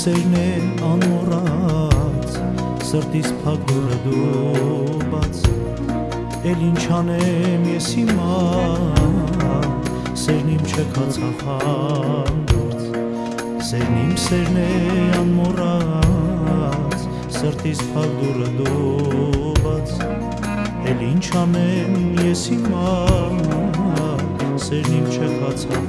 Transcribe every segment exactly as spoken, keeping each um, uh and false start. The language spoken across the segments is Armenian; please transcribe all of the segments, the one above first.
սերն է անմոռաց, սրտիս փակ դուրը դու բաց, էլ ինչ անեմ ես հիմա, սերն իմ չքացավ հանդուրց, սերն իմ սերն է անմոռաց, սրտիս փակ դուրը դու բաց, էլ ինչ անեմ ես հիմա, սերն իմ չքացավ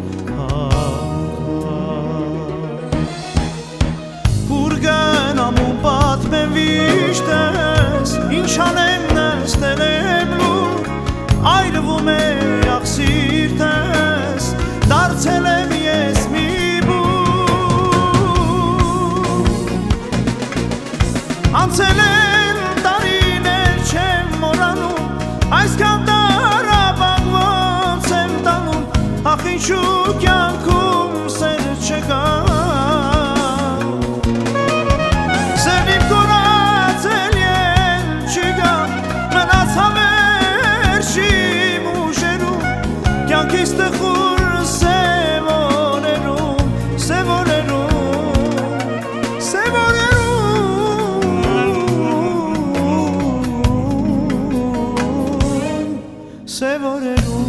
Գնամում պատմեմ վիշտես, ինչ անեմ նստել եմ լուր, այրվում է աղսիրտես, դարձել եմ ես մի բուր Անցել են տարիներ չեմ մոռանում, այսքան տարապան ոնց եմ տանում, ախ ինչու կյանքում սեր չկա Կյանքիս տխուր սևորերում, սևորերում, սևորերում, սևորերում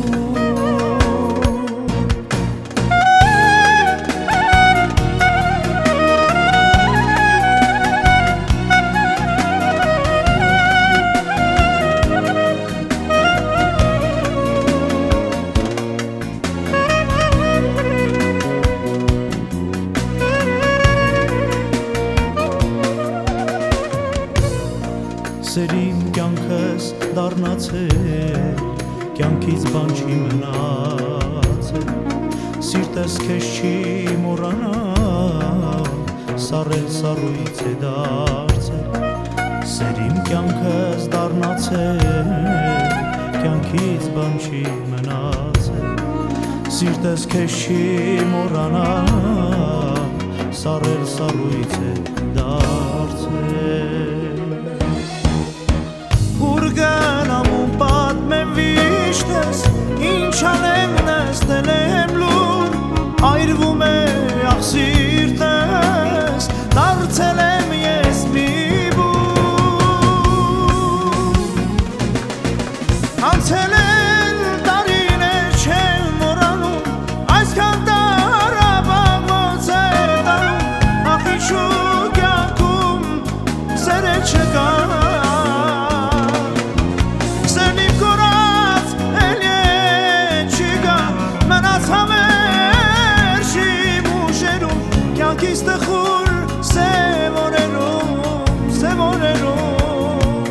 Սերիմ կյանքս դառնացել, կյանքից բան չի մնացել, սիրտս քեզ չի մոռանալ, սառել սառույց է դարձել, սերիմ կյանքս դառնացել, կյանքից բան չի մնացել, սիրտս քեզ չի մոռանալ, սառել սառույց է դարձել Գնամում պատմեմ վիշտես, ինչ անեմ նստել եմ լուր, այրվում է աղսիրտես, դարձել եմ ես մի բուր Անցել են տարիներ չեմ մոռանում, այսքան տարապան ոնց եմ տանում, ախ ինչու կյանքում սեր չկա Կյանքիս տխուր սևորերում, սևորերում,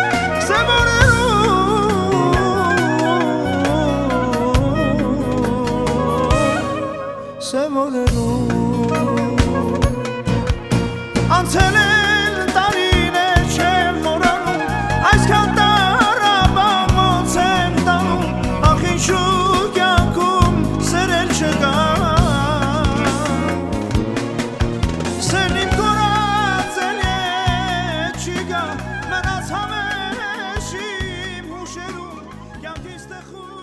սևորերում, սևորերում Անցել են տարիներ չեմ մոռանում, այսքան տարապան ոնց եմ տանում, ախ ինչու կյանքում սերել չկա Մնաց համեշ իմ հուշերում, կյանքիս տխուր